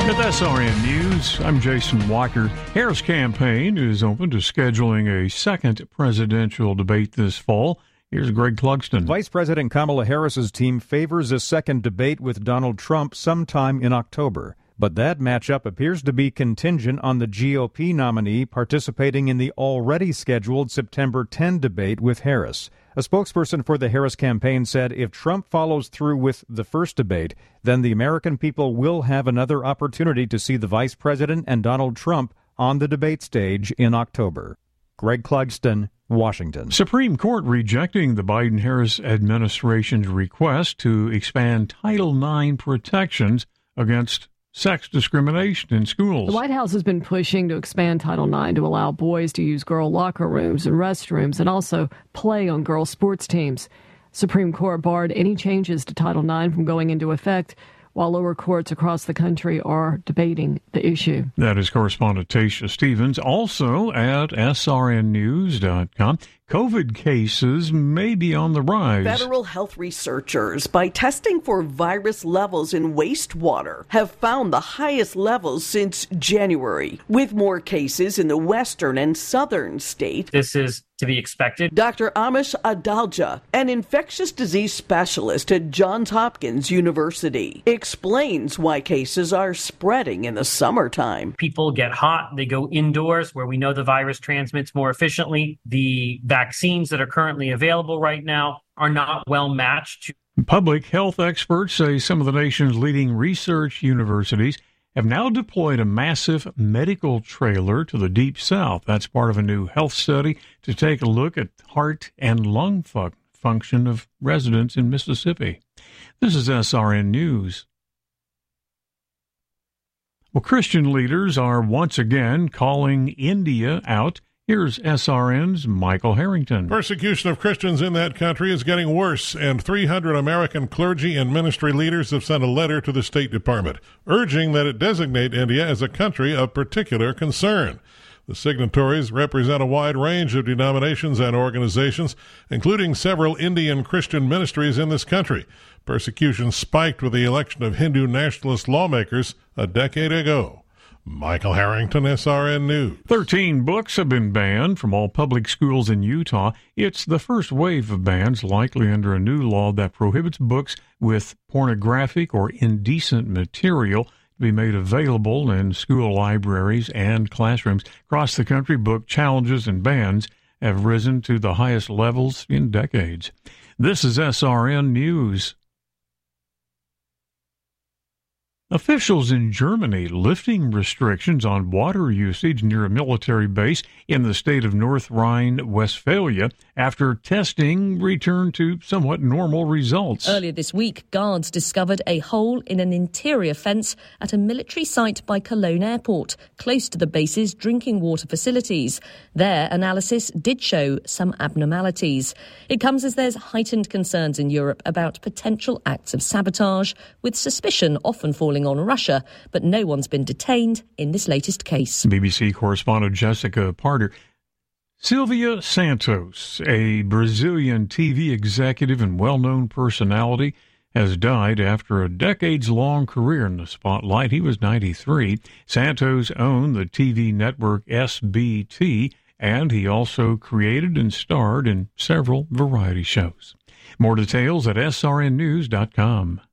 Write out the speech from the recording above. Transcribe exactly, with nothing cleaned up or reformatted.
With S R N News, I'm Jason Walker. Harris campaign is open to scheduling a second presidential debate this fall. Here's Greg Clugston. Vice President Kamala Harris's team favors a second debate with Donald Trump sometime in October. But that matchup appears to be contingent on the G O P nominee participating in the already scheduled September tenth debate with Harris. A spokesperson for the Harris campaign said if Trump follows through with the first debate, then the American people will have another opportunity to see the vice president and Donald Trump on the debate stage in October. Greg Clugston, Washington. Supreme Court rejecting the Biden-Harris administration's request to expand Title nine protections against sex discrimination in schools. The White House has been pushing to expand Title nine to allow boys to use girl locker rooms and restrooms and also play on girl sports teams. Supreme Court barred any changes to Title nine from going into effect, while lower courts across the country are debating the issue. That is correspondent Tasha Stevens. Also at S R N news dot com, COVID cases may be on the rise. Federal health researchers, by testing for virus levels in wastewater, have found the highest levels since January, with more cases in the western and southern states. This is to be expected. Doctor Amish Adalja, an infectious disease specialist at Johns Hopkins University, explains why cases are spreading in the summertime. People get hot, they go indoors where we know the virus transmits more efficiently. The vaccines that are currently available right now are not well matched to. Public health experts say some of the nation's leading research universities have now deployed a massive medical trailer to the Deep South. That's part of a new health study to take a look at heart and lung fu- function of residents in Mississippi. This is S R N News. Well, Christian leaders are once again calling India out. Here's S R N's Michael Harrington. Persecution of Christians in that country is getting worse, and three hundred American clergy and ministry leaders have sent a letter to the State Department, urging that it designate India as a country of particular concern. The signatories represent a wide range of denominations and organizations, including several Indian Christian ministries in this country. Persecution spiked with the election of Hindu nationalist lawmakers a decade ago. Michael Harrington, S R N News. Thirteen books have been banned from all public schools in Utah. It's the first wave of bans, likely under a new law that prohibits books with pornographic or indecent material to be made available in school libraries and classrooms. Across the country, book challenges and bans have risen to the highest levels in decades. This is S R N News. Officials in Germany lifting restrictions on water usage near a military base in the state of North Rhine-Westphalia after testing returned to somewhat normal results. Earlier this week, guards discovered a hole in an interior fence at a military site by Cologne Airport, close to the base's drinking water facilities. Their analysis did show some abnormalities. It comes as there's heightened concerns in Europe about potential acts of sabotage, with suspicion often falling on Russia, but no one's been detained in this latest case. B B C correspondent Jessica Parter. Silvia Santos, a Brazilian T V executive and well-known personality, has died after a decades-long career in the spotlight. He was ninety-three. Santos owned the T V network S B T, and he also created and starred in several variety shows. More details at S R N news dot com.